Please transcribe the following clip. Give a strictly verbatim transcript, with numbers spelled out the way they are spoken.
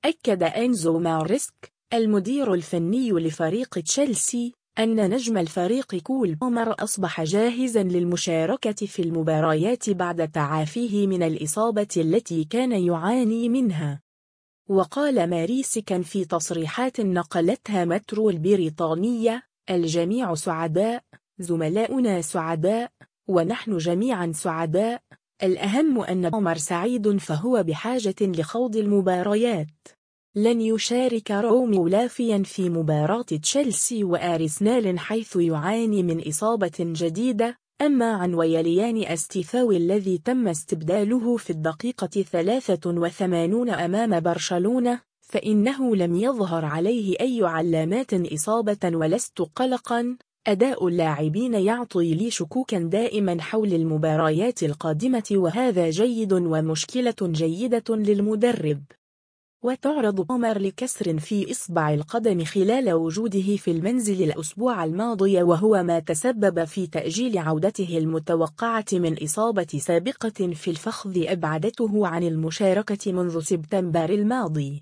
أكد إنزو ماريسكا المدير الفني لفريق تشيلسي أن نجم الفريق كول بومر أصبح جاهزا للمشاركة في المباريات بعد تعافيه من الإصابة التي كان يعاني منها. وقال ماريسكا في تصريحات نقلتها مترو البريطانية: الجميع سعداء، زملاؤنا سعداء، ونحن جميعا سعداء. الأهم أن بومر سعيد، فهو بحاجة لخوض المباريات. لن يشارك روميو لافيا في مباراة تشيلسي وأرسنال حيث يعاني من إصابة جديدة. أما عن ويليان أستيفاو الذي تم استبداله في الدقيقة ثلاثة وثمانين أمام برشلونة، فإنه لم يظهر عليه أي علامات إصابة ولست قلقا. أداء اللاعبين يعطي لي شكوكا دائما حول المباريات القادمة، وهذا جيد ومشكلة جيدة للمدرب. وتعرض بومر لكسر في إصبع القدم خلال وجوده في المنزل الأسبوع الماضي، وهو ما تسبب في تأجيل عودته المتوقعة من إصابة سابقة في الفخذ أبعدته عن المشاركة منذ سبتمبر الماضي.